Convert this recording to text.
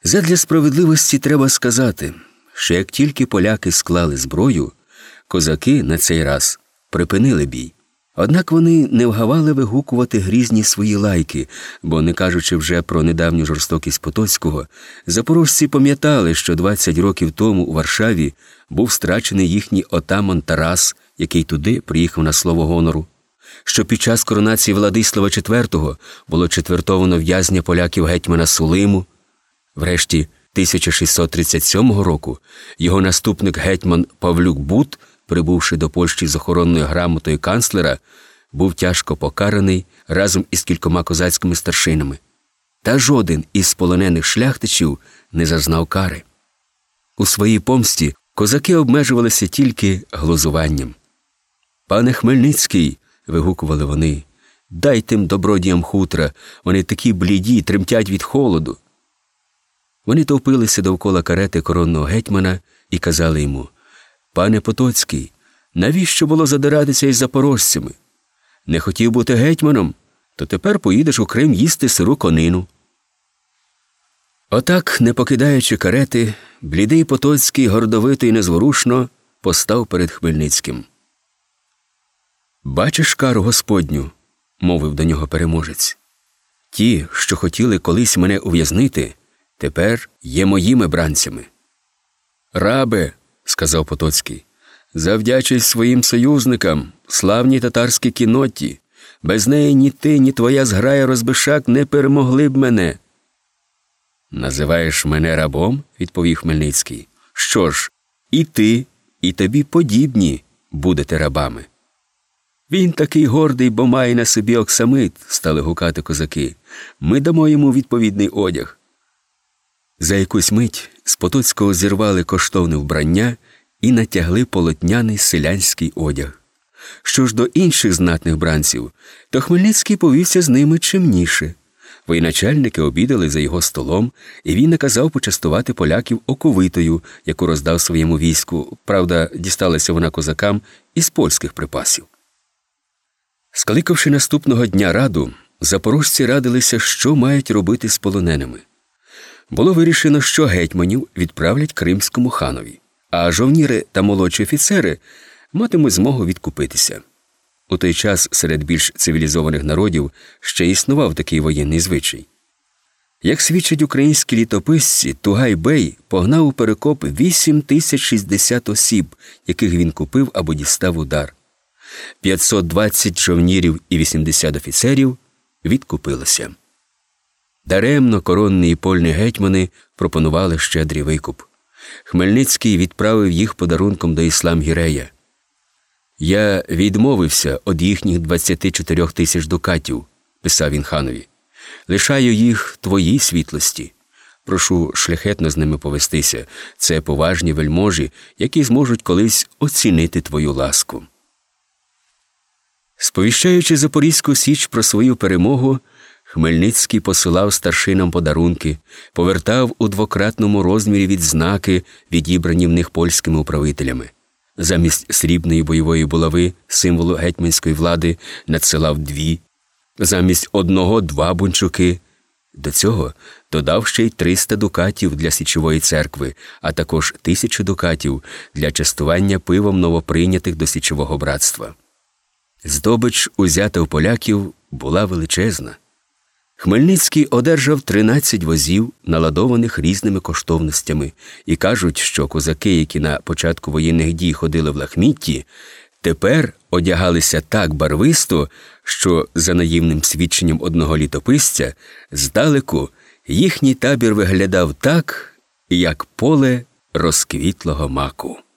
Задля справедливості треба сказати, що як тільки поляки склали зброю, козаки на цей раз припинили бій. Однак вони не вгавали вигукувати грізні свої лайки, бо, не кажучи вже про недавню жорстокість Потоцького, запорожці пам'ятали, що 20 років тому у Варшаві був страчений їхній отаман Тарас, який туди приїхав на слово гонору, що під час коронації Владислава IV було четвертовано в'язня поляків гетьмана Сулиму. Врешті 1637 року його наступник гетьман Павлюк Бут, прибувши до Польщі з охоронною грамотою канцлера, був тяжко покараний разом із кількома козацькими старшинами. Та жоден із полонених шляхтичів не зазнав кари. У своїй помсті козаки обмежувалися тільки глузуванням. «Пане Хмельницький», – вигукували вони, – «дай тим добродіям хутра, вони такі бліді, тремтять від холоду». Вони товпилися довкола карети коронного гетьмана і казали йому: «Пане Потоцький, навіщо було задиратися із запорожцями? Не хотів бути гетьманом, то тепер поїдеш у Крим їсти сиру конину». Отак, не покидаючи карети, блідий Потоцький гордовито і незворушно постав перед Хмельницьким. «Бачиш кару Господню?» – мовив до нього переможець. «Ті, що хотіли колись мене ув'язнити, тепер є моїми бранцями». «Рабе», – сказав Потоцький, – «завдячись своїм союзникам, славній татарській кінноті. Без неї ні ти, ні твоя зграя розбишак не перемогли б мене». «Називаєш мене рабом?» – відповів Хмельницький. «Що ж, і ти, і тобі подібні будете рабами». «Він такий гордий, бо має на собі оксамит», – стали гукати козаки. «Ми дамо йому відповідний одяг». За якусь мить з Потоцького зірвали коштовне вбрання і натягли полотняний селянський одяг. Що ж до інших знатних бранців, то Хмельницький повівся з ними чимніше. Воєначальники обідали за його столом, і він наказав почастувати поляків оковитою, яку роздав своєму війську, правда, дісталася вона козакам із польських припасів. Скликавши наступного дня раду, запорожці радилися, що мають робити з полоненими. Було вирішено, що гетьманів відправлять кримському ханові, а жовніри та молодші офіцери матимуть змогу відкупитися. У той час серед більш цивілізованих народів ще існував такий воєнний звичай. Як свідчать українські літописці, Тугай-бей погнав у перекоп 8060 осіб, яких він купив або дістав у дар. 520 жовнірів і 80 офіцерів відкупилося. Даремно коронні і польні гетьмани пропонували щедрий викуп. Хмельницький відправив їх подарунком до Іслам-Гірея. «Я відмовився від їхніх 24 тисяч дукатів», – писав він ханові. «Лишаю їх твоїй світлості. Прошу шляхетно з ними повестися. Це поважні вельможі, які зможуть колись оцінити твою ласку». Сповіщаючи Запорізьку Січ про свою перемогу, Хмельницький посилав старшинам подарунки, повертав у двократному розмірі відзнаки, відібрані в них польськими управителями. Замість срібної бойової булави, символу гетьманської влади, надсилав 2, замість 1 – 2 бунчуки. До цього додав ще й 300 дукатів для Січової церкви, а також 1000 дукатів для частування пивом новоприйнятих до Січового братства. Здобич, узята у поляків, була величезна. Хмельницький одержав 13 возів, наладованих різними коштовностями, і кажуть, що козаки, які на початку воєнних дій ходили в лахмітті, тепер одягалися так барвисто, що, за наївним свідченням одного літописця, здалеку їхній табір виглядав так, як поле розквітлого маку.